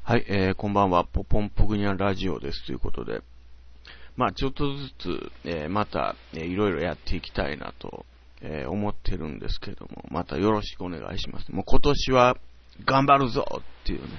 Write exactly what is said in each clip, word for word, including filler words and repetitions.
はい、えー、こんばんは。ポポンプグニャンラジオですということで、まあちょっとずつ、えー、また、えー、いろいろやっていきたいなと、えー、思ってるんですけれども、またよろしくお願いします。もう今年は頑張るぞっていうね。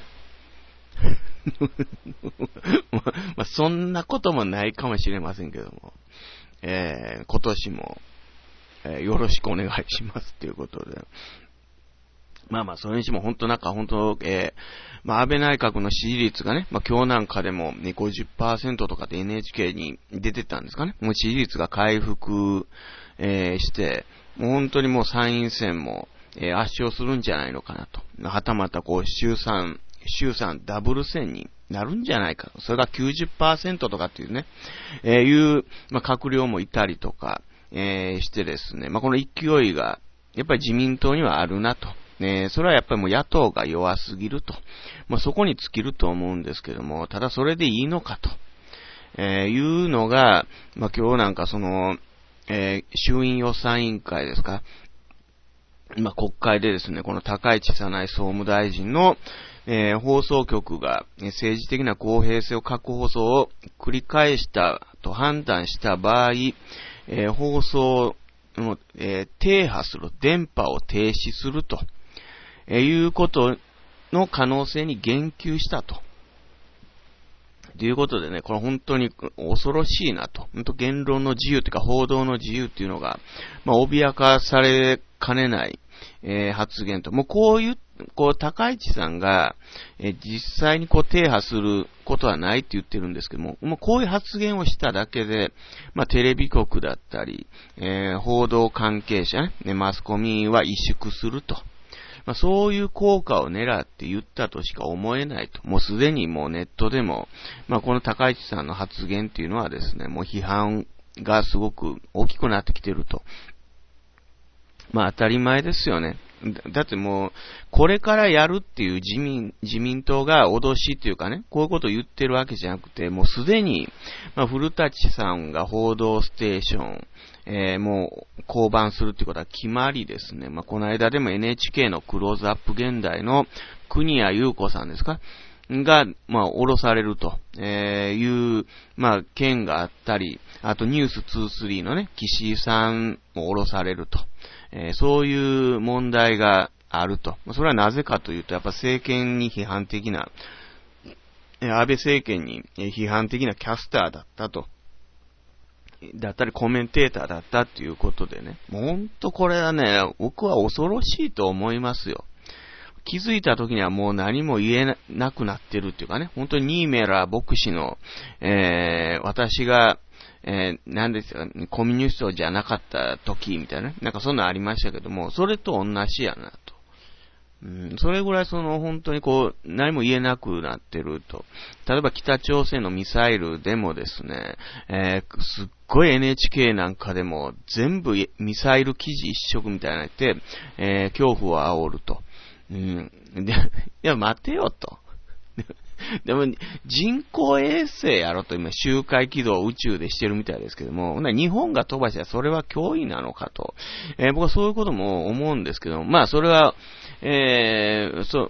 まあ、まあ、そんなこともないかもしれませんけども、えー、今年も、えー、よろしくお願いしますということで、まあまあ、それにしても本当なんか本当、えー、まあ安倍内閣の支持率がね、まあ今日なんかでも、ね、ごじゅっパーセントとかで エヌエイチケー に出てたんですかね。もう支持率が回復、えー、して、もう本当にもう参院選も、えー、圧勝するんじゃないのかなと。はたまたこう、衆参、衆参ダブル選になるんじゃないかと。それが きゅうじゅっパーセント とかっていうね、えー、いう、まあ閣僚もいたりとか、えー、してですね、まあこの勢いが、やっぱり自民党にはあるなと。ね、それはやっぱりもう野党が弱すぎると。まあ、そこに尽きると思うんですけども、ただそれでいいのかと、えー、いうのが、まあ、今日なんかその、えー、衆院予算委員会ですか。まあ、国会でですね、この高市早苗総務大臣の、えー、放送局が政治的な公平性を確保を繰り返したと判断した場合、えー、放送の、えー、停波する、電波を停止すると、えー、いうことの可能性に言及したと。ということでね、これ本当に恐ろしいなと。本当言論の自由というか報道の自由っていうのが、まあ、脅かされかねない、えー、発言と。もうこういう、こう、高市さんが、えー、実際にこう、停波することはないって言ってるんですけども、もうこういう発言をしただけで、まあ、テレビ局だったり、えー、報道関係者ね、マスコミは萎縮すると。まあ、そういう効果を狙って言ったとしか思えないと。もうすでにもうネットでも、まあ、この高市さんの発言っていうのはですね、もう批判がすごく大きくなってきてると。まあ当たり前ですよね。だってもう、これからやるっていう自民、自民党が脅しっていうかね、こういうことを言ってるわけじゃなくて、もうすでに、まあ古舘さんが報道ステーション、えー、もう降板するっていうことは決まりですね。まあこの間でも エヌエイチケー のクローズアップ現代の国谷優子さんですかが、まあ、降ろされると、えー、いう、まあ、件があったり、あとニュースにじゅうさんのね、岸井さんも降ろされると、えー、そういう問題があると。それはなぜかというと、やっぱ政権に批判的な、安倍政権に批判的なキャスターだったと。だったりコメンテーターだったっていうことでね。もうほんとこれはね、僕は恐ろしいと思いますよ。気づいた時にはもう何も言えなくなってるっていうかね、本当にニーメラー牧師の、えー、私が、えー、何ですか、コミュニストじゃなかった時みたいな、なんかそんなのありましたけども、それと同じやなと。うん、それぐらいその本当にこう、何も言えなくなってると。例えば北朝鮮のミサイルでもですね、えー、すっごい エヌエイチケー なんかでも全部ミサイル記事一色みたいなのって、えー、恐怖を煽ると。うん。で、いや、待てよと。でも、人工衛星やろと今、周回軌道を宇宙でしてるみたいですけども、日本が飛ばしたらそれは脅威なのかと。えー、僕はそういうことも思うんですけども、まあ、それは、えー、そう、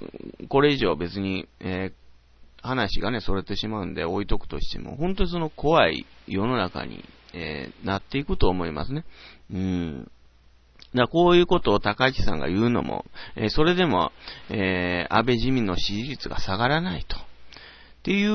これ以上別に、えー、話がね、それてしまうんで置いとくとしても、本当にその怖い世の中に、えー、なっていくと思いますね。うん。だこういうことを高市さんが言うのも、えー、それでも、えー、安倍自民の支持率が下がらないと。っていう、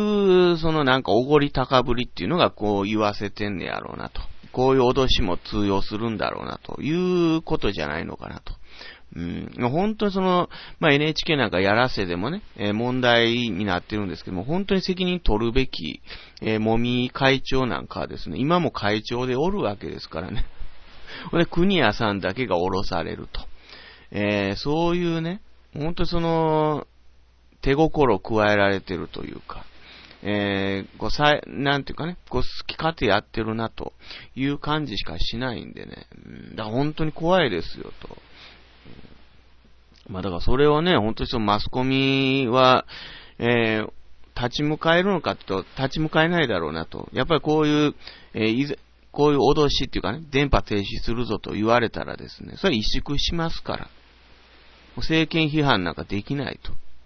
そのなんかおごり高ぶりっていうのがこう言わせてんねやろうなと。こういう脅しも通用するんだろうなということじゃないのかなと。うん、本当にその、まあ、エヌエイチケー なんかやらせでもね、えー、問題になってるんですけども、本当に責任取るべき、えー、もみ会長なんかはですね、今も会長でおるわけですからね。で、国谷さんだけが降ろされると。えー、そういうね、本当にその、手心を加えられてるというか、えー、こうさなんていうかね、こう好き勝手やってるなという感じしかしないんでね、うん、だから本当に怖いですよと。まあだからそれをね、本当にそのマスコミは、えー、立ち向かえるのかと、立ち向かえないだろうなと。やっぱりこういう、えー、いぜこういう脅しっていうかね、電波停止するぞと言われたらですね、それは萎縮しますから。政権批判なんかできないと。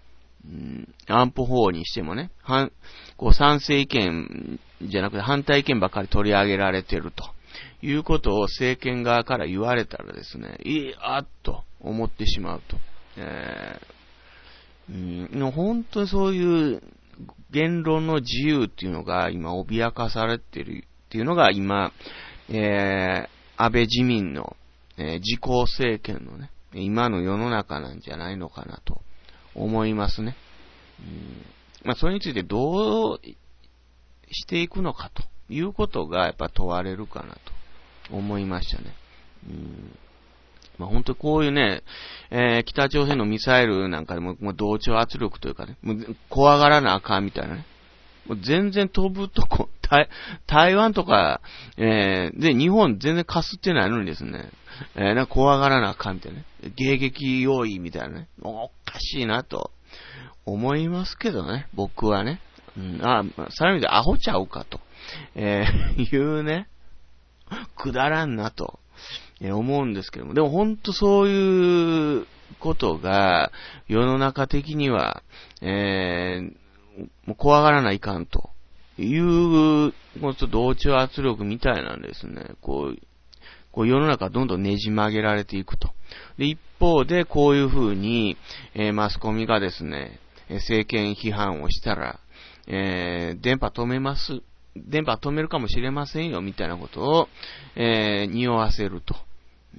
うん、安保法にしてもね、反、こう賛成意見じゃなくて反対意見ばかり取り上げられてるということを政権側から言われたらですね、いい、あっと思ってしまうと。えー、うん、本当にそういう言論の自由っていうのが今脅かされてるっていうのが今、えー、安倍自民の、えー、自公政権のね、今の世の中なんじゃないのかなと思いますね。うん、まあ、それについてどうしていくのかということがやっぱ問われるかなと思いましたね。うん、まあ、本当にこういうね、えー、北朝鮮のミサイルなんかでも、もう同調圧力というかね、もう怖がらなあかんみたいなね。もう全然飛ぶとこ、台、台湾とか、えー、で、日本全然かすってないのにですね、えー、なんか怖がらなあかんみたいなね。迎撃用意みたいなね。おかしいなと思いますけどね、僕はね。うん、あ、さらにアホちゃうかと、えー、いうね、くだらんなと、えー、思うんですけども、でも本当そういうことが世の中的には、えー、もう怖がらないかんという、こう同調圧力みたいなんですね。こう、こう世の中どんどんねじ曲げられていくと。で、一方でこういうふうに、えー、マスコミがですね、政権批判をしたら、えー、電波止めます。電波止めるかもしれませんよ、みたいなことを、えー、匂わせると。うん、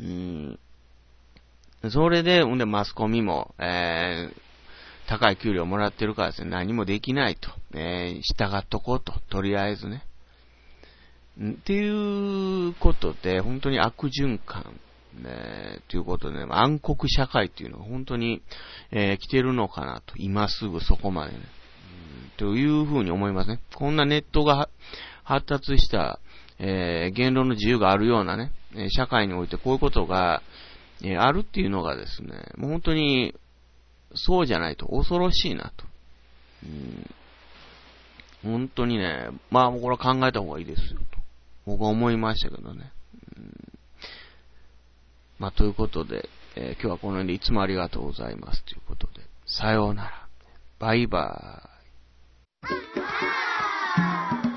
それで、ほんでマスコミも、えー、高い給料もらってるからですね、何もできないと。えー、従っとこうと。とりあえずね。っていうことで、本当に悪循環、ね、ということで、ね、暗黒社会っていうのが本当に、えー、来てるのかなと。今すぐそこまでね。うん、というふうに思いますね。こんなネットが発達した、えー、言論の自由があるようなね、社会においてこういうことが、えー、あるっていうのがですね、もう本当に、そうじゃないと恐ろしいなと。うん、本当にね、まあこれは考えた方がいいですよと。僕は思いましたけどね。うん、まあということで、えー、今日はこの辺でいつもありがとうございますということで、さようなら。バイバーイ。